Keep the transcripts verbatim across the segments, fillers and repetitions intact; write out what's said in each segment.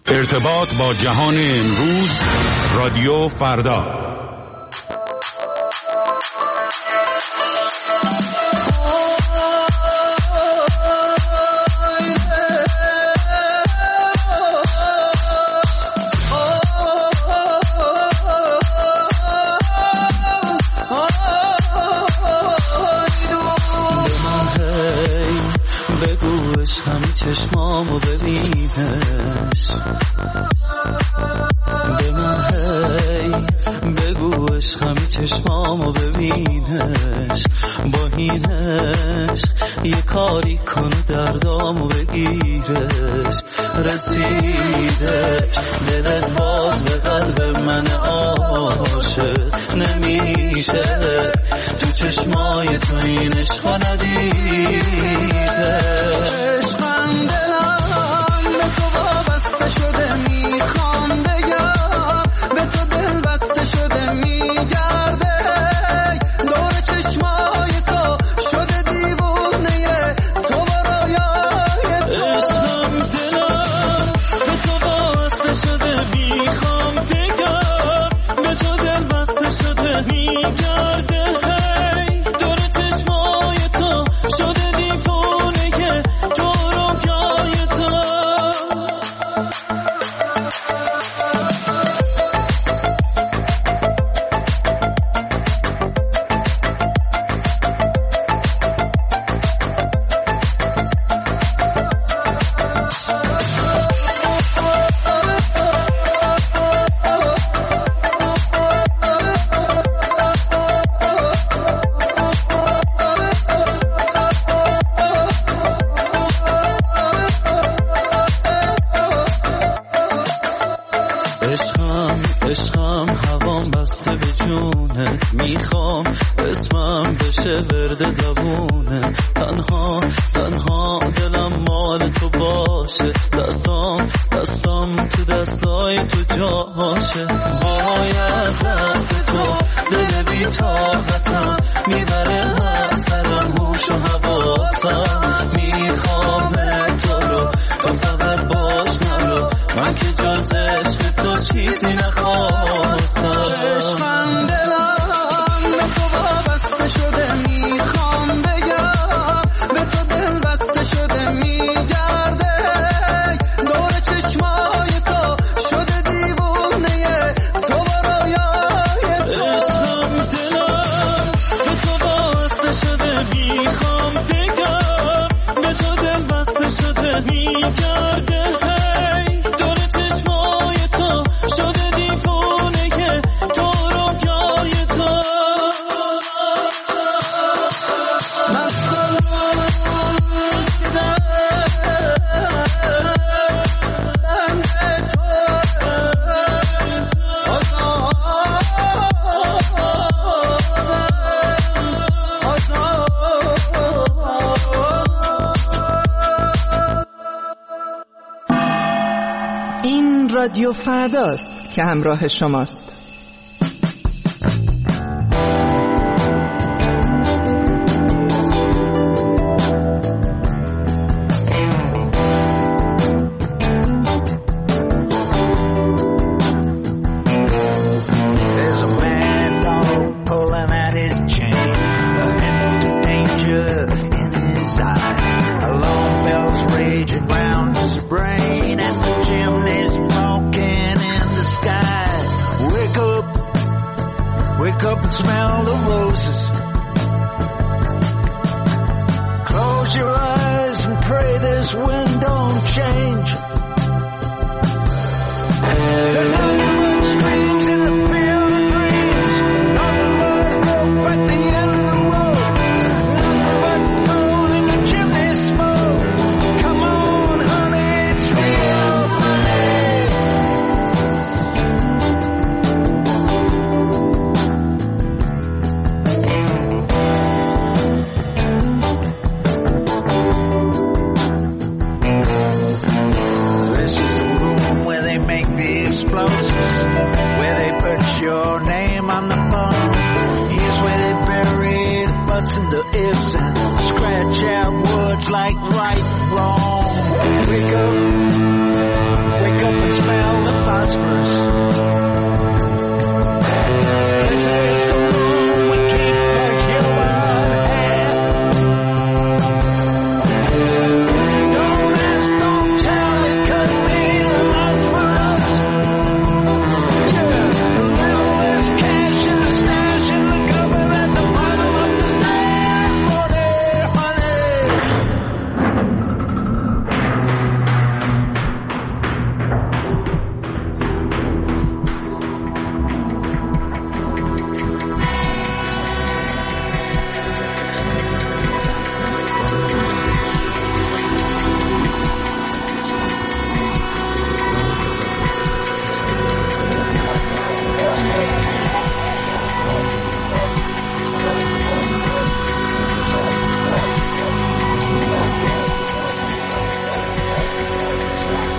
ارتباط با جهان امروز، رادیو فردا. چشمامو ببینش، به من هی بگو عشقمی چشمامو ببینش، با این عشق یه کاری کنه دردامو بگیرش، رسیدش دلت باز به قلب من عاشق نمیشه، تو چشمای تو این عشقا ندیده. عشقم هوام بسته به جونت، میخوام اسمم بشه ورد زبونه، تنها تنها دلم مال تو باشه، دستام دستام تو دستای تو جاشه، وای از دست تو دل بی طاقتم میبره از سرم هوش و حواسم، میخوام تو رو تو فقط باش نرو، من که جز عشق تو چیزی نخواستم. عشقم دلم به تو وابسته شده، میخوام بگم به تو دل بسته شده، میگرده دور چشمای تو شده دیوونه تو و رویای تو. عشقم دلم به تو وابسته شده، میخوام بگم به تو دل بسته شده، میگرده رادیو فرداست که همراه شماست. And the ifs and scratch out words like right, wrong. Wake up, wake up and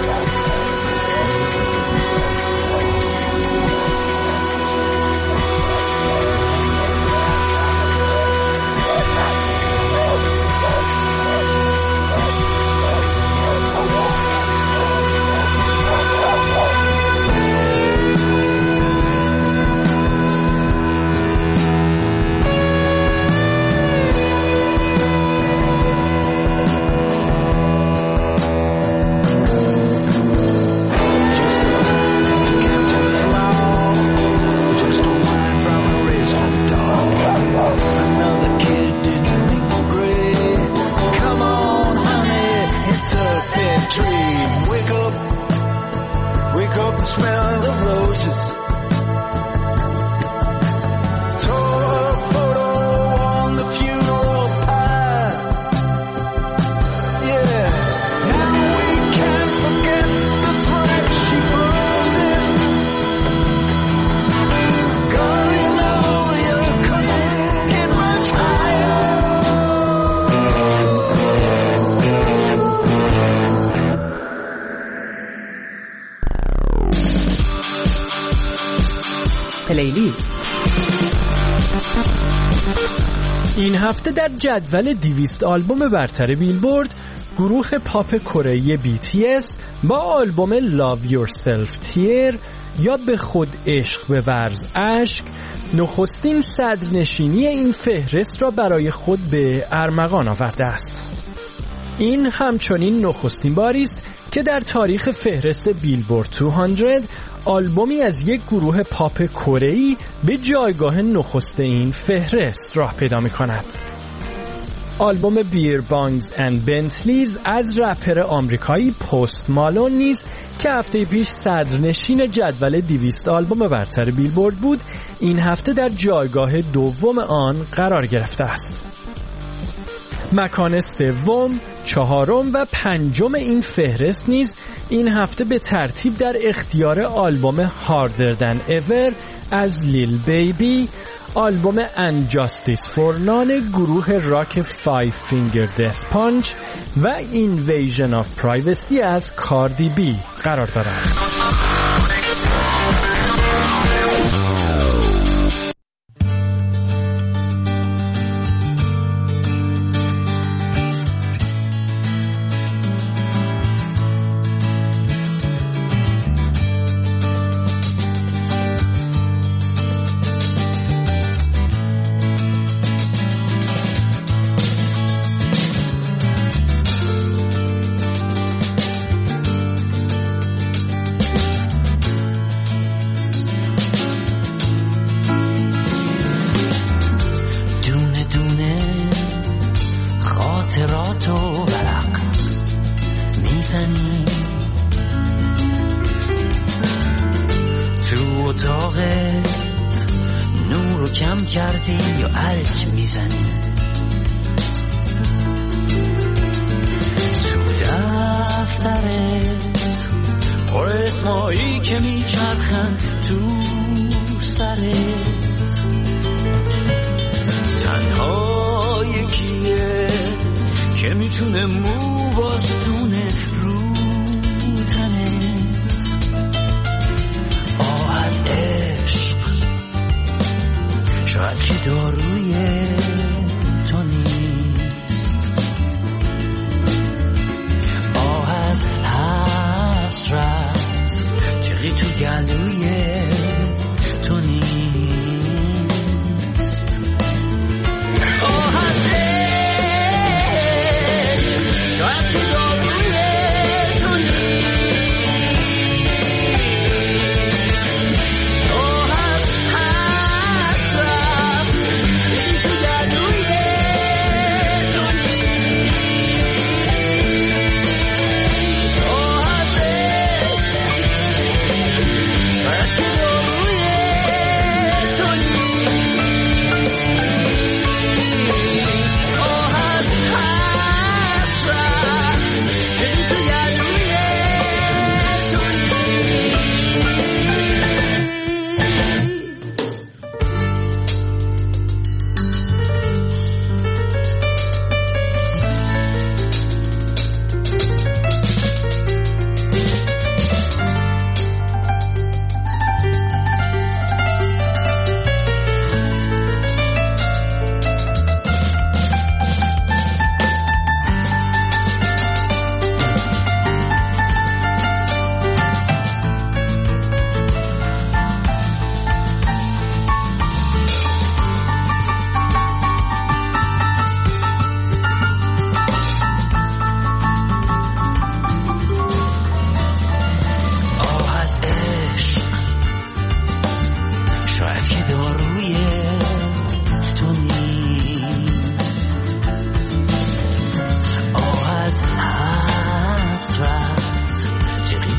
پلیلیست. این هفته در جدول دویست آلبوم برتر بیلبورد گروه پاپ کره‌ای بی تی اس با آلبوم Love Yourself Tear یا به خود عشق بورز اشک نخستین صدرنشینی این فهرست را برای خود به ارمغان آورده است. این همچنین نخستین باری است که در تاریخ فهرست بیلبورد دویست آلبومی از یک گروه پاپ کره‌ای به جایگاه نخست این فهرست راه پیدا می‌کند. آلبوم بیر بانگز اند بنتلیز از رپر آمریکایی پست مالون نیز که هفته پیش صدرنشین جدول دویست آلبوم برتر بیلبورد بود، این هفته در جایگاه دوم آن قرار گرفته است. مکان سوم، چهارم و پنجم این فهرست نیز این هفته به ترتیب در اختیار آلبوم Harder Than Ever از لیل بیبی، آلبوم And Justice for None گروه راک Five Finger Death Punch و Invasion of Privacy از کاردی بی قرار دارند.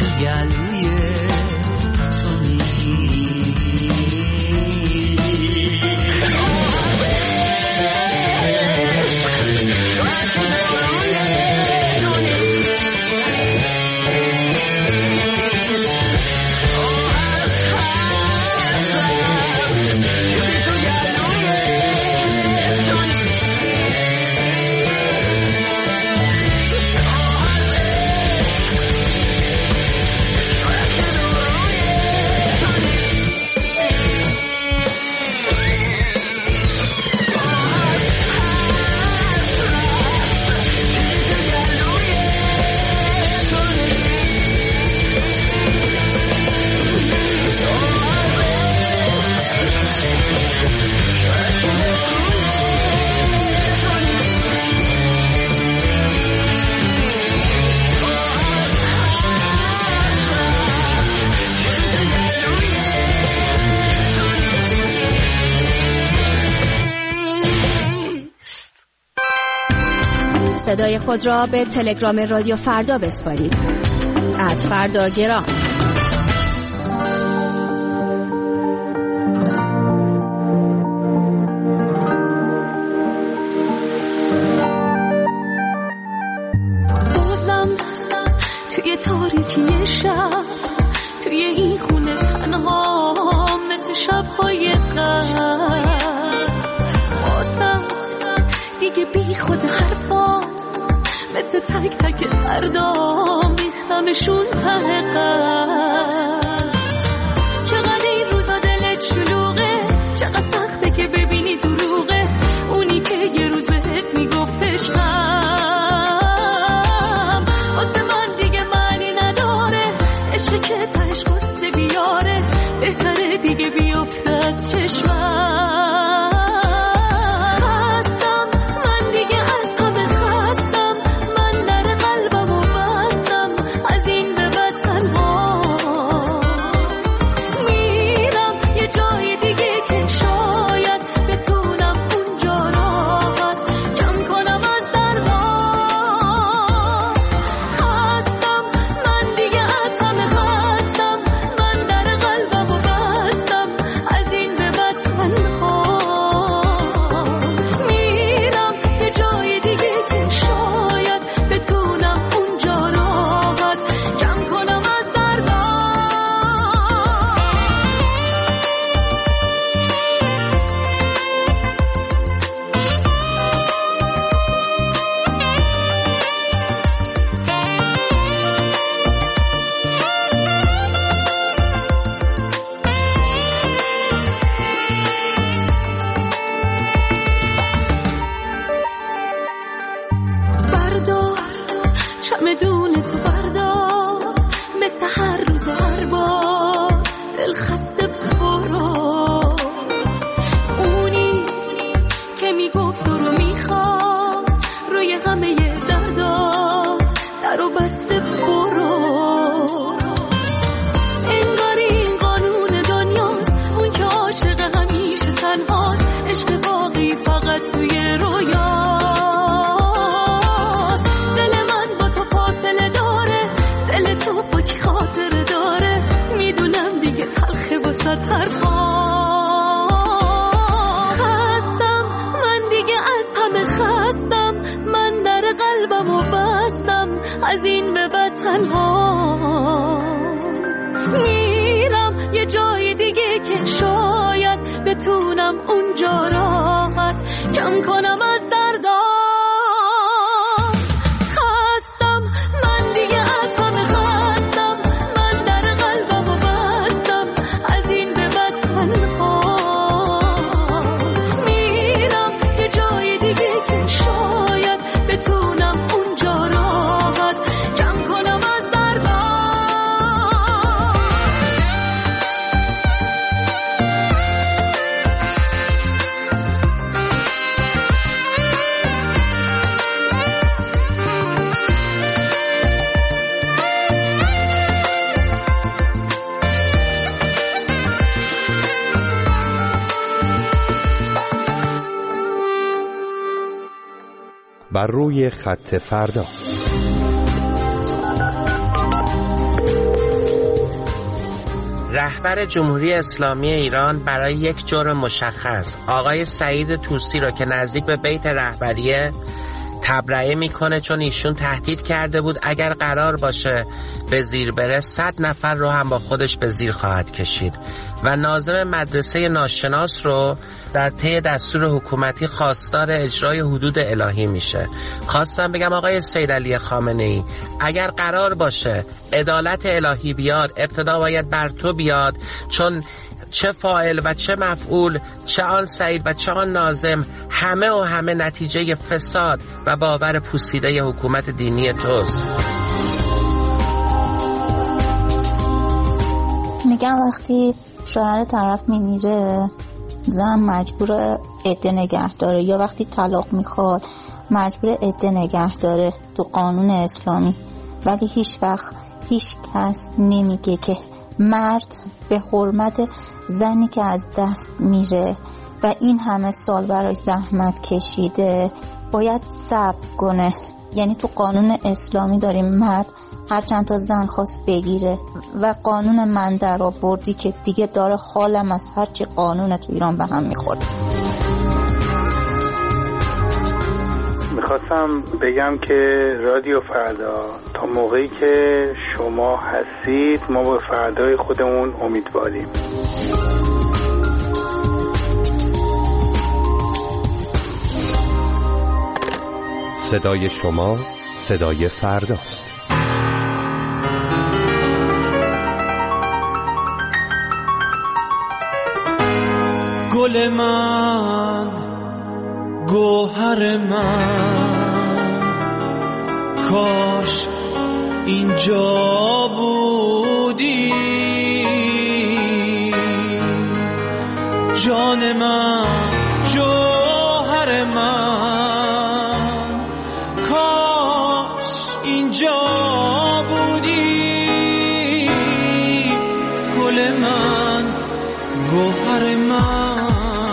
تو گلوی تو صدای خود را به تلگرام رادیو فردا بسپارید. ات فردا گرام. بازم توی تاریکی شب، توی این خونه تنها مثل شب‌های قبل، بازم دیگه بی خود حرفا مثل تک تک فردا میختمشون ته قلب. چقدر این روزا دلت شلوغه، چقدر سخته که ببینی دروغه اونی که یه روز بهت میگفت عشقم. واسه من دیگه معنی نداره، عشقی که تهش قصه بیاره، بهتره دیگه بیفته از چشمم. از این به بعد تنها میرم یه جای دیگه که شاید بتونم اونجا راحت کم کنم از دردام. خستم من دیگه از همه خستم، من در قلبم و بستم از این به بعد تنها میرم یه جای دیگه که شاید بتونم اونجا راحت کم کنم از دردام. بر روی خط فردا. رهبر جمهوری اسلامی ایران برای یک جرم مشخص آقای سعید طوسی رو که نزدیک به بیت رهبریه تبرئه میکنه، چون ایشون تهدید کرده بود اگر قرار باشه به زیر بره صد نفر رو هم با خودش به زیر خواهد کشید و ناظم مدرسه ناشناس رو در طی دستور حکومتی خواستار اجرای حدود الهی میشه. خواستم بگم آقای سید علی خامنه‌ای اگر قرار باشه عدالت الهی بیاد، ابتدا باید بر تو بیاد، چون چه فاعل و چه مفعول، چه آن سعید و چه آن ناظم، همه و همه نتیجه فساد و باور پوسیده حکومت دینی توست. میگم وقتی شوهر طرف میمیره زن مجبور عده نگه داره، یا وقتی طلاق میخواد مجبور عده نگه داره تو قانون اسلامی، ولی هیچ وقت هیچ کس نمیگه که مرد به حرمت زنی که از دست میره و این همه سال براش زحمت کشیده باید صبر کنه. یعنی تو قانون اسلامی داریم مرد هر چند تا زن خواست بگیره و قانون من در آوردی که دیگه داره حالم از هر چی قانون تو ایران به هم میخوره. میخواستم بگم که رادیو فردا تا موقعی که شما هستید ما با فردای خودمون امیدواریم. صدای شما صدای فرداست. گل من، گوهر من، کاش اینجا بودی. جان من، جوهر من، کاش اینجا بودی. گل من، گوهر من،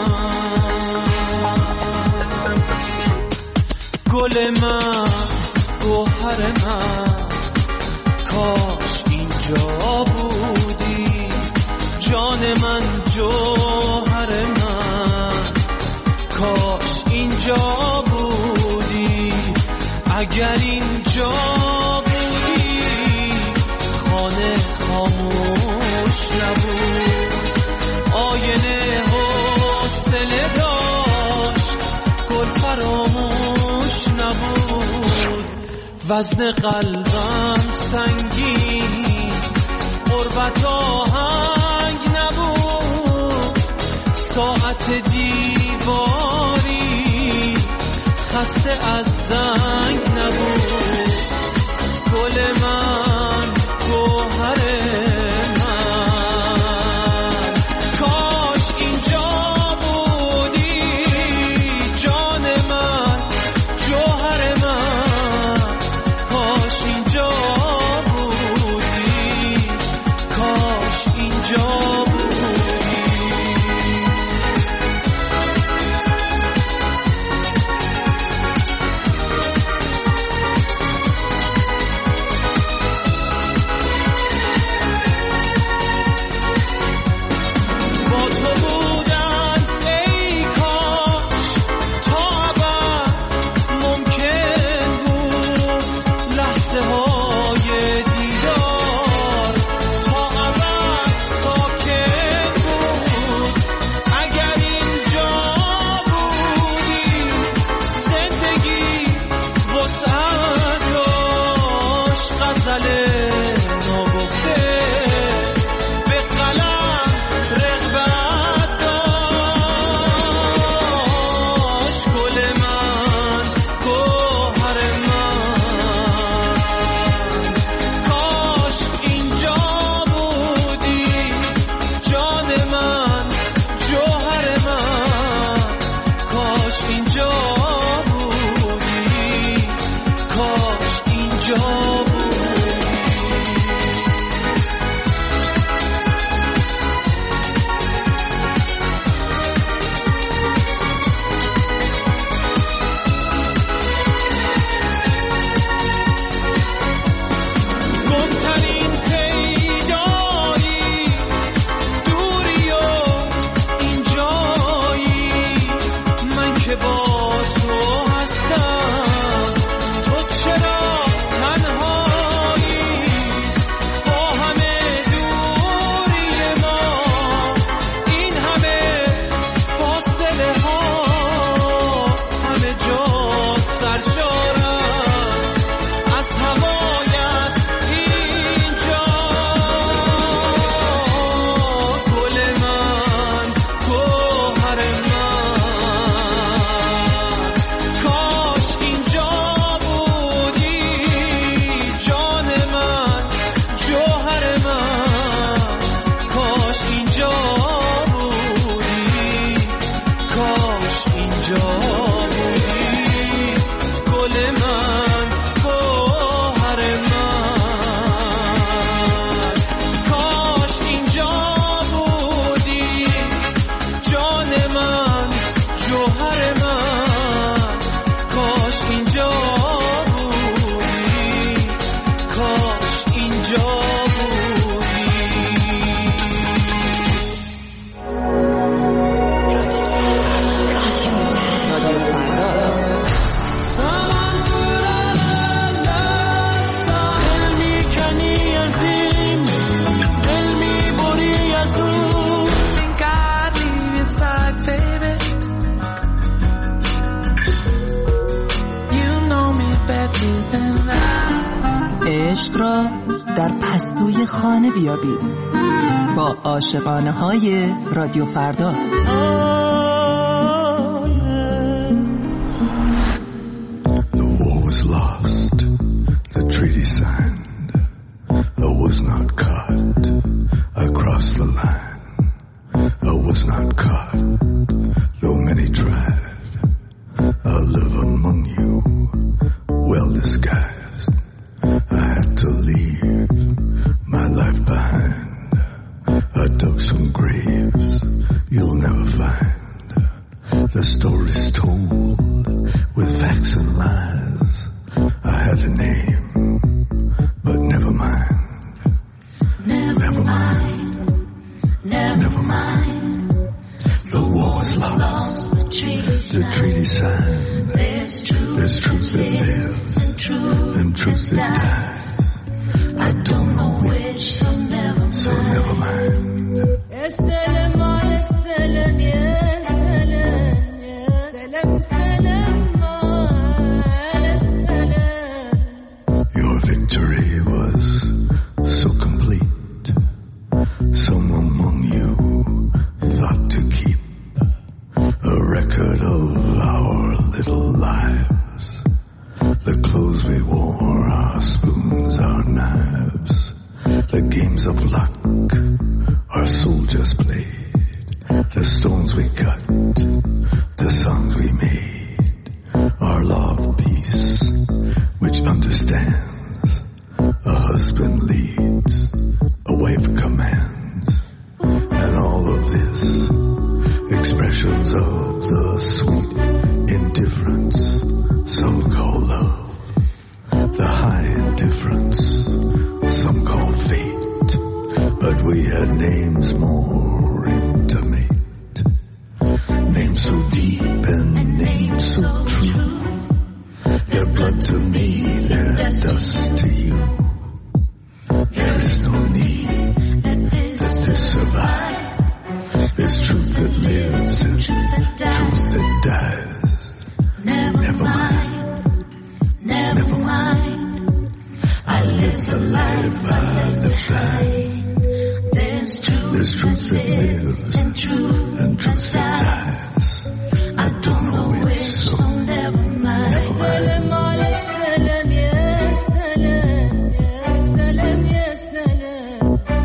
گل من، گوهر من، کاش اینجا بودی. جان من، جوهر من، کاش اینجا بودی. اگر اینجا بودی خانه خاموش نبود، آینه حوصله داشت، گل فراموش نبود. وزن قلبم سنگین، غربت آهنگ نبود. ساعت دیواری خسته از زنگ نبود. گل من، گوهر من، کاش اینجا بودی. جان من، جوهر من، کاش اینجا بودی. کاش اینجا بودی. در پستوی خانه بیابید با عاشقانه های رادیو فردا. The war was lost, the treaty signed, I was not caught, I crossed the line, I was not caught, though many tried, I live among you, well disguised, I had to leave my life behind, I dug some graves you'll never find, the story's told with facts and lies, I had a name, but never mind, never, never mind, never, never mind, the war was lost, the treaty, the treaty signed, there's truth, there's truth that lives, and truth, and truth that dies, I don't know which, so never, so never mind. Ya salam ala salam, ya salam, ya salam, salam ala salam. Your victory was so complete, some among you thought to keep a record of our little lives, the clothes we wore, our spoons, our knives, the games of luck our soldiers played, the stones we cut, the songs we made, our law of peace, which understands a husband leads, a wife commands, and all of this, expressions of the sweet indifference some call love, the high indifference some call fate, but we had names more intimate, names so deep and names so true, their blood to me, their dust to you, there is no need that this survive, there's truth that lives and truth that dies, never mind, never mind, I live the life I live blind. There's truth that lives and truth, and truth that dies. I don't know it, so never mind. Salam ala salam, ya salam, ya salam, ya salam,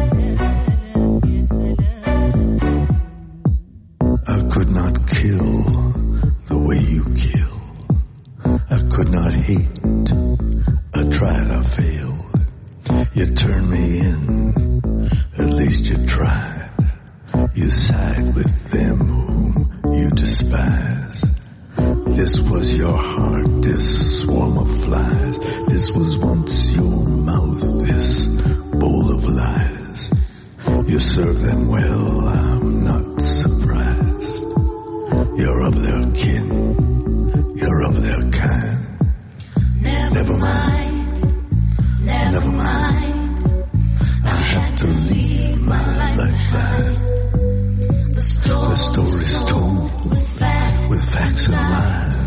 ya salam, ya salam. I could not kill the way you kill. I could not hate. I tried, I failed. You turned me in. At least you tried. You side with them whom you despise. This was your heart, this swarm of flies. This was once your mouth, this bowl of lies. You serve them well, I'm not surprised. You're of their kin, you're of their kind. Never, never mind, never, never mind. I had to leave my life behind. The story's told with facts and lies.